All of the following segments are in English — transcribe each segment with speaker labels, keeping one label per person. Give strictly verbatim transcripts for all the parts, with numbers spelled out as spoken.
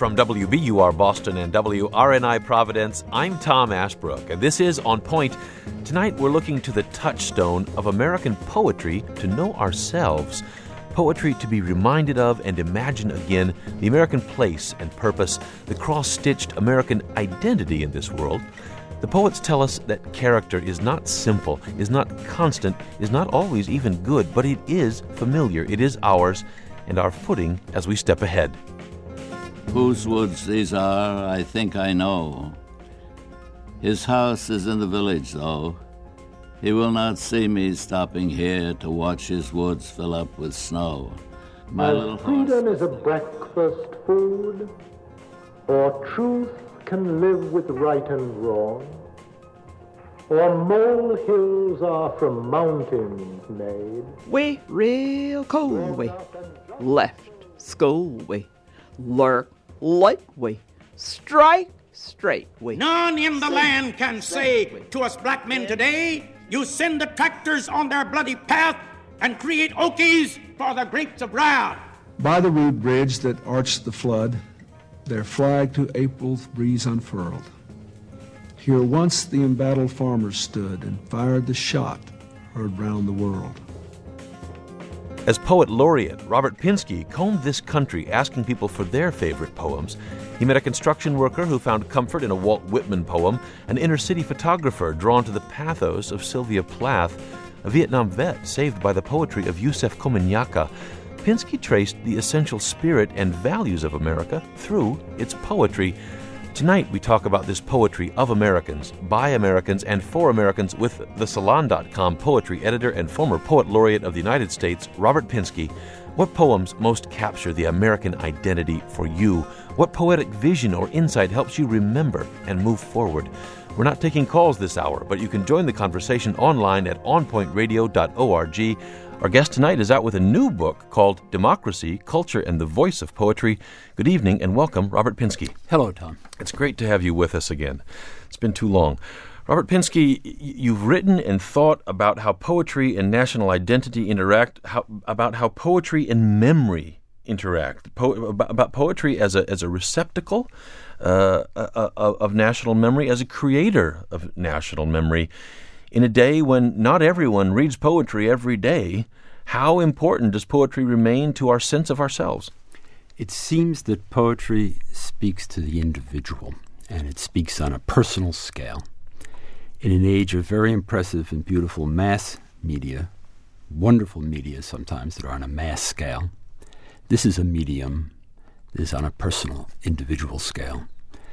Speaker 1: from W B U R Boston and W R N I Providence, I'm Tom Ashbrook, and this is On Point. Tonight we're looking to the touchstone of American poetry to know ourselves. Poetry to be reminded of and imagine again the American place and purpose, the cross-stitched American identity in this world. The poets tell us that character is not simple, is not constant, is not always even good, but it is familiar, it is ours, and our footing as we step ahead.
Speaker 2: Whose woods these are, I think I know. His house is in the village, though. He will not see me stopping here to watch his woods fill up with snow. My
Speaker 3: Now,
Speaker 2: little
Speaker 3: freedom
Speaker 2: horse...
Speaker 3: is a breakfast food, or truth can live with right and wrong, or molehills are from mountains made.
Speaker 4: We real cold we, left school we, lurk light we, strike straight we.
Speaker 5: None in the land can say to us black men today, you send the tractors on their bloody path and create Okies for the grapes of wrath.
Speaker 6: By the rude bridge that arched the flood, their flag to April's breeze unfurled. Here once the embattled farmers stood and fired the shot heard round the world.
Speaker 1: As poet laureate, Robert Pinsky combed this country asking people for their favorite poems. He met a construction worker who found comfort in a Walt Whitman poem, an inner-city photographer drawn to the pathos of Sylvia Plath, a Vietnam vet saved by the poetry of Yusef Komunyakaa. Pinsky traced the essential spirit and values of America through its poetry. Tonight we talk about this poetry of Americans, by Americans, and for Americans with the Salon dot com poetry editor and former poet laureate of the United States, Robert Pinsky. What poems most capture the American identity for you? What poetic vision or insight helps you remember and move forward? We're not taking calls this hour, but you can join the conversation online at on point radio dot org. Our guest tonight is out with a new book called Democracy, Culture, and the Voice of Poetry. Good evening and welcome, Robert Pinsky.
Speaker 7: Hello, Tom.
Speaker 1: It's great to have you with us again. It's been too long. Robert Pinsky, you've written and thought about how poetry and national identity interact, how, about how poetry and memory interact, po- about poetry as a as a receptacle uh, uh, of national memory, as a creator of national memory. In a day when not everyone reads poetry every day, how important does poetry remain to our sense of ourselves?
Speaker 7: It seems that poetry speaks to the individual, and it speaks on a personal scale. In an age of very impressive and beautiful mass media, wonderful media sometimes that are on a mass scale, this is a medium that is on a personal, individual scale.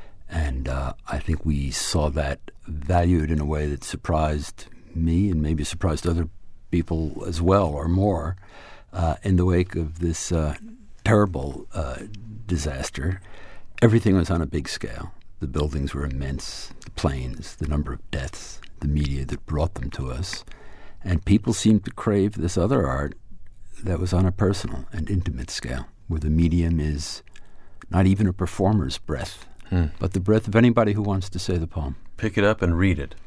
Speaker 7: And uh, I think we saw that valued in a way that surprised me and maybe surprised other people as well or more uh, in the wake of this uh, terrible uh, disaster. Everything was on a big scale. The buildings were immense, the planes, the number of deaths, the media that brought them to us. And people seemed to crave this other art that was on a personal and intimate scale, where the medium is not even a performer's breath, Hmm. but the breath of anybody who wants to say the poem.
Speaker 1: Pick it up and read it.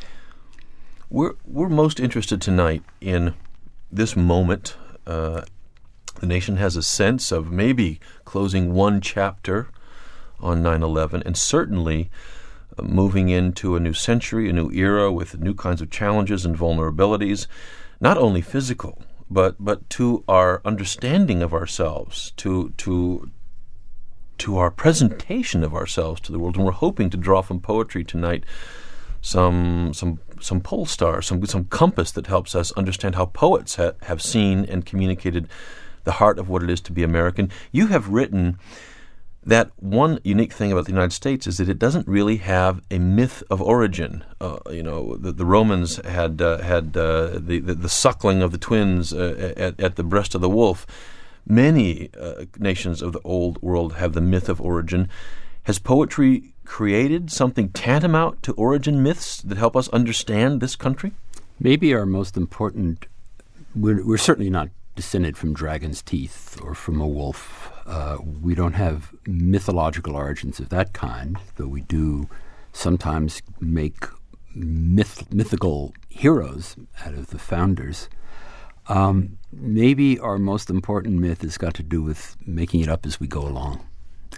Speaker 1: We're we're most interested tonight in this moment. Uh, the nation has a sense of maybe closing one chapter on nine eleven, and certainly uh, moving into a new century, a new era with new kinds of challenges and vulnerabilities, not only physical, but but to our understanding of ourselves, to to to our presentation of ourselves to the world. And we're hoping to draw from poetry tonight some some some pole star, some some compass that helps us understand how poets ha- have seen and communicated the heart of what it is to be American. You have written that one unique thing about the United States is that it doesn't really have a myth of origin. Uh, you know, the, the Romans had uh, had uh, the, the the suckling of the twins uh, at, at the breast of the wolf. Many uh, nations of the old world have the myth of origin. Has poetry created something tantamount to origin myths that help us understand this country?
Speaker 7: Maybe our most important, we're, we're certainly not descended from dragon's teeth or from a wolf. Uh, we don't have mythological origins of that kind, though we do sometimes make myth, mythical heroes out of the founders. Um, maybe our most important myth has got to do with making it up as we go along.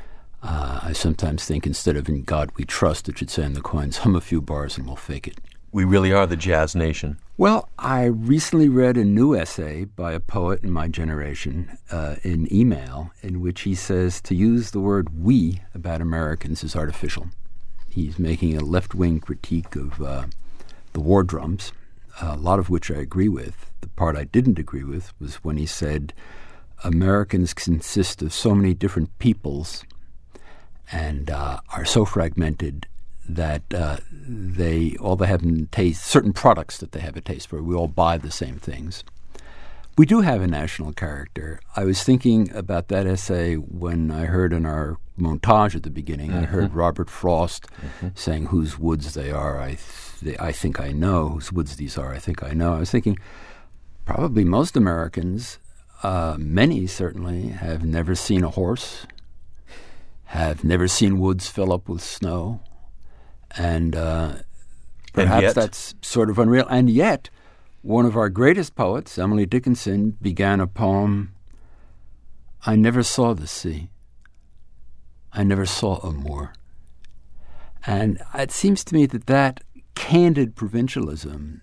Speaker 7: Uh, I sometimes think instead of "In God We Trust," it should say on the coins, "Hum a few bars and we'll fake it."
Speaker 1: We really are the jazz nation.
Speaker 7: Well, I recently read a new essay by a poet in my generation uh, in email in which he says to use the word "we" about Americans is artificial. He's making a left-wing critique of uh, the war drums, a lot of which I agree with. The part I didn't agree with was when he said Americans consist of so many different peoples and uh, are so fragmented that uh, they all they have in taste, certain products that they have a taste for. We all buy the same things. We do have a national character. I was thinking about that essay when I heard in our montage at the beginning, mm-hmm. I heard Robert Frost mm-hmm. saying whose woods they are, I, th- I think I know. Whose woods these are, I think I know. I was thinking probably most Americans, uh, many certainly, have never seen a horse, have never seen woods fill up with snow. And uh, perhaps
Speaker 1: and yet,
Speaker 7: that's sort of unreal. And yet, one of our greatest poets, Emily Dickinson, began a poem, "I never saw the sea. I never saw a moor." And it seems to me that that candid provincialism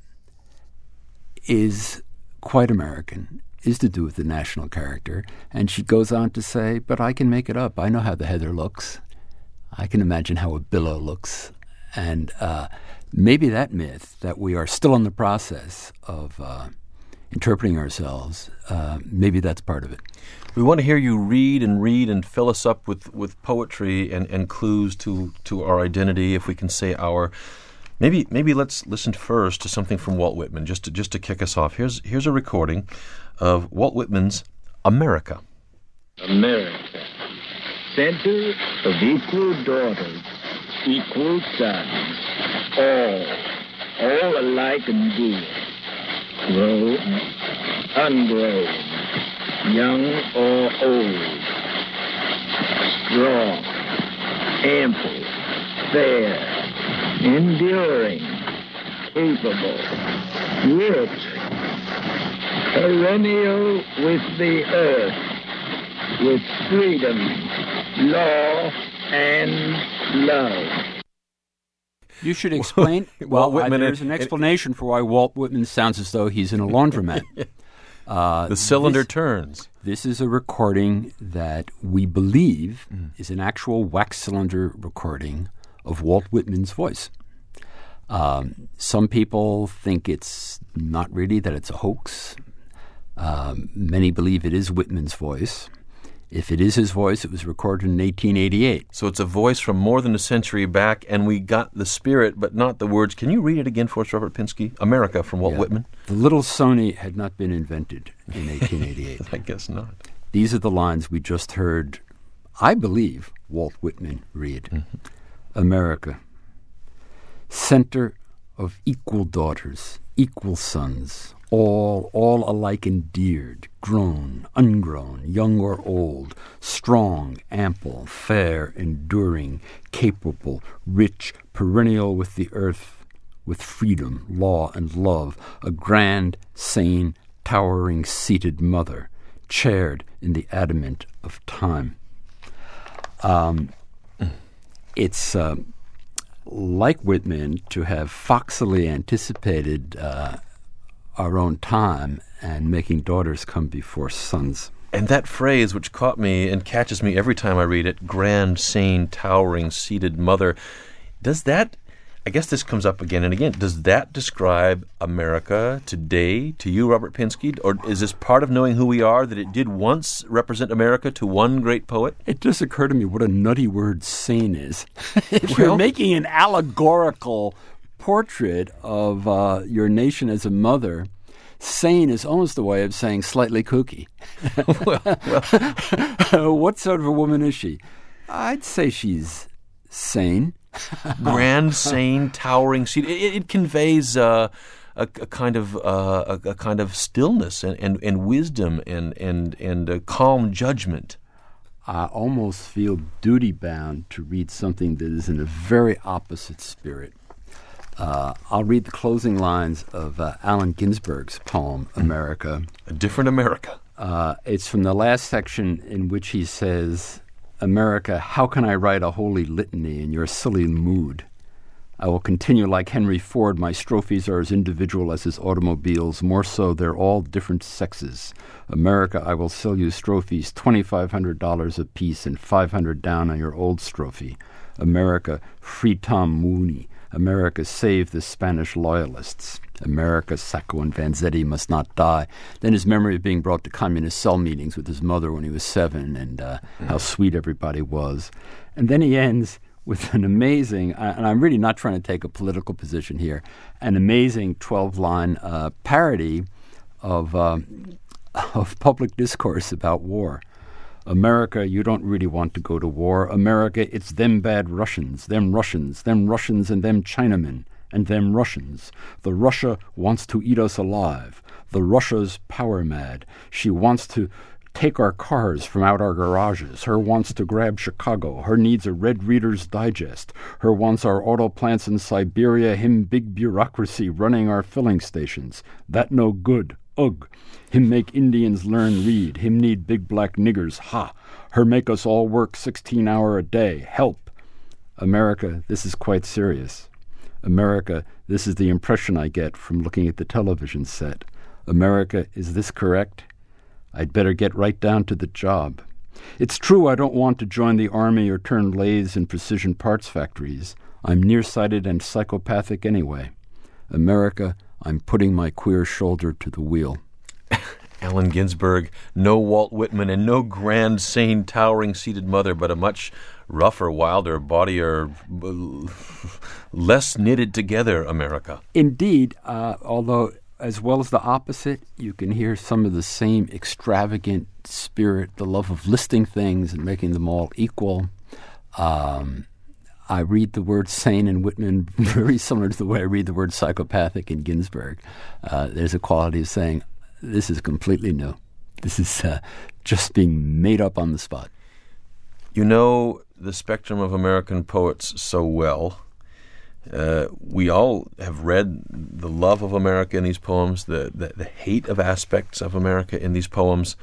Speaker 7: is quite American, is to do with the national character. And she goes on to say, but I can make it up. I know how the heather looks. I can imagine how a billow looks. And uh, maybe that myth that we are still in the process of uh, interpreting ourselves, uh, maybe that's part of it.
Speaker 1: We want to hear you read and read and fill us up with, with poetry and, and clues to, to our identity, if we can say our. Maybe maybe let's listen first to something from Walt Whitman, just to, just to kick us off. Here's, here's a recording of Walt Whitman's America.
Speaker 8: America, center of equal daughters, equal sons, all, all alike and dear, grown, ungrown, young or old, strong, ample, fair, enduring, capable, rich, perennial with the earth, with freedom, law, and love.
Speaker 7: You should explain. well,
Speaker 1: Walt Whitman,
Speaker 7: uh, there's an explanation for why Walt Whitman sounds as though he's in a laundromat. uh,
Speaker 1: the cylinder
Speaker 7: this,
Speaker 1: turns.
Speaker 7: This is a recording that we believe mm. is an actual wax cylinder recording of Walt Whitman's voice. Um, some people think it's not really, that it's a hoax. Um, many believe it is Whitman's voice. If it is his voice, it was recorded in eighteen eighty-eight.
Speaker 1: So it's a voice from more than a century back, and we got the spirit, but not the words. Can you read it again for us, Robert Pinsky? America from Walt
Speaker 7: yeah.
Speaker 1: Whitman.
Speaker 7: The little Sony had not been invented in eighteen eighty-eight.
Speaker 1: I guess not.
Speaker 7: These are the lines we just heard, I believe, Walt Whitman read. Mm-hmm. America, center of equal daughters, equal sons, all, all alike endeared, grown, ungrown, young or old, strong, ample, fair, enduring, capable, rich, perennial with the earth, with freedom, law, and love, a grand, sane, towering, seated mother, chaired in the adamant of time. Um, it's uh, like Whitman to have foxily anticipated uh, our own time and making daughters come before sons.
Speaker 1: And that phrase, which caught me and catches me every time I read it, grand, sane, towering, seated mother, does that, I guess this comes up again and again, does that describe America today to you, Robert Pinsky? Or is this part of knowing who we are, that it did once represent America to one great poet?
Speaker 7: It just occurred to me what a nutty word sane is. If
Speaker 1: well,
Speaker 7: you're making an allegorical portrait of uh, your nation as a mother, sane is almost the way of saying slightly kooky.
Speaker 1: well, well.
Speaker 7: What sort of a woman is she? I'd say she's sane.
Speaker 1: Grand, sane, towering seat. It, it conveys uh, a, a kind of uh, a, a kind of stillness and, and, and wisdom and and and a calm judgment.
Speaker 7: I almost feel duty bound to read something that is in a very opposite spirit. Uh, I'll read the closing lines of uh, Allen Ginsberg's poem, America.
Speaker 1: A different America.
Speaker 7: Uh, it's from the last section in which he says, America, how can I write a holy litany in your silly mood? I will continue like Henry Ford. My strophes are as individual as his automobiles. More so, they're all different sexes. America, I will sell you strophes, twenty-five hundred dollars a piece and five hundred dollars down on your old strophe. America, free Tom Mooney. America, save the Spanish loyalists. America, Sacco and Vanzetti must not die. Then his memory of being brought to communist cell meetings with his mother when he was seven and uh, mm. how sweet everybody was. And then he ends with an amazing, and I'm really not trying to take a political position here, an amazing twelve-line uh, parody of um, of public discourse about war. America, you don't really want to go to war. America, it's them bad Russians, them Russians, them Russians and them Chinamen, and them Russians. The Russia wants to eat us alive. The Russia's power mad. She wants to take our cars from out our garages. Her wants to grab Chicago. Her needs a Red Reader's Digest. Her wants our auto plants in Siberia. Him big bureaucracy running our filling stations. That no good. Ugh. Him make Indians learn read. Him need big black niggers. Ha. Her make us all work sixteen hour a day. Help. America, this is quite serious. America, this is the impression I get from looking at the television set. America, is this correct? I'd better get right down to the job. It's true I don't want to join the army or turn lathes in precision parts factories. I'm nearsighted and psychopathic anyway. America, I'm putting my queer shoulder to the wheel.
Speaker 1: Allen Ginsberg, no Walt Whitman, and no grand, sane, towering, seated mother, but a much rougher, wilder, bodier, less knitted together America.
Speaker 7: Indeed, uh, although as well as the opposite, you can hear some of the same extravagant spirit, the love of listing things and making them all equal. Um, I read the word sane in Whitman very similar to the way I read the word psychopathic in Ginsberg. Uh, there's a quality of saying, this is completely new. This is uh, just being made up on the spot.
Speaker 1: You know the spectrum of American poets so well. Uh, we all have read the love of America in these poems, the, the, the hate of aspects of America in these poems.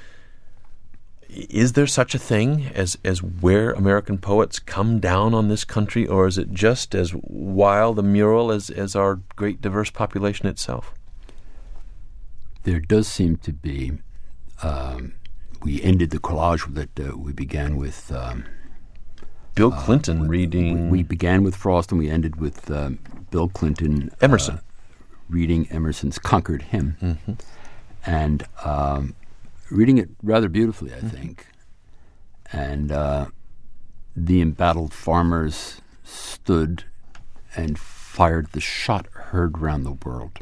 Speaker 1: Is there such a thing as, as where American poets come down on this country, or is it just as wild a mural as, as our great diverse population itself?
Speaker 7: There does seem to be. Um, we ended the collage that uh, we began with um,
Speaker 1: Bill Clinton uh, reading...
Speaker 7: We, we began with Frost and we ended with um, Bill Clinton...
Speaker 1: Emerson.
Speaker 7: Uh, reading Emerson's Conquered Hymn.
Speaker 1: Mm-hmm.
Speaker 7: And um, reading it rather beautifully, I mm-hmm. think. And uh, the embattled farmers stood and fired the shot heard round the world.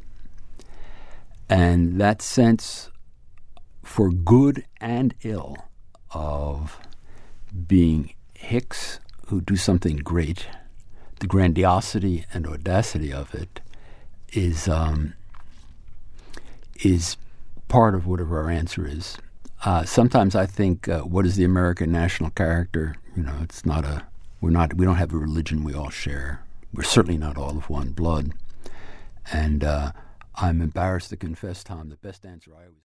Speaker 7: And that sense, for good and ill, of being Hicks who do something great, the grandiosity and audacity of it is um, is part of whatever our answer is. Uh, sometimes I think, uh, what is the American national character? You know, it's not a we're not we don't have a religion we all share. We're certainly not all of one blood, and uh, I'm embarrassed to confess, Tom, the best answer I always